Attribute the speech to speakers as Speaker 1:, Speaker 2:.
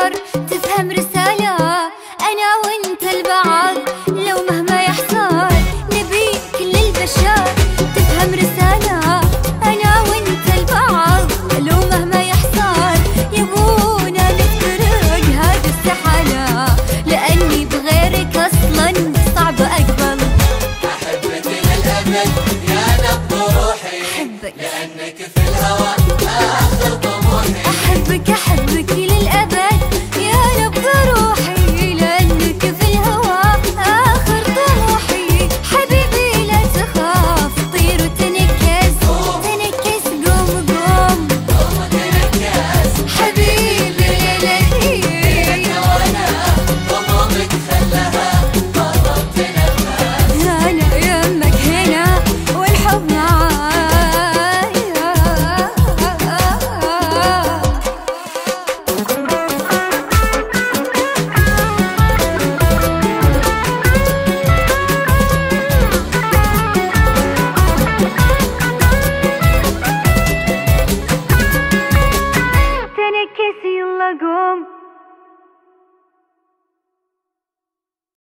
Speaker 1: البشر تفهم رسالة، أنا وأنت البعض لو مهما يحصل نبي كل البشر تفهم رسالة، أنا وأنت البعض لو مهما يحصل يبونا نفترق هذا استحالة، لأني بغيرك أصلا صعب أقبل.
Speaker 2: أحبك للأبد يا نبض روحي،
Speaker 1: أحبك
Speaker 2: لأنك في الهوى آخر طموحي.
Speaker 1: أحبك للأبد يا نبض روحي، لأنك في الهوى آخر طموحي. حبيبي لا تخاف طير وتنكس، تنكس قوم قوم
Speaker 2: تنكس
Speaker 1: حبيبي ليلتي
Speaker 2: وأنا ضمامك خلها مرة تنفس.
Speaker 1: أنا يمك هنا والحب معايا. تنكس يلا قوم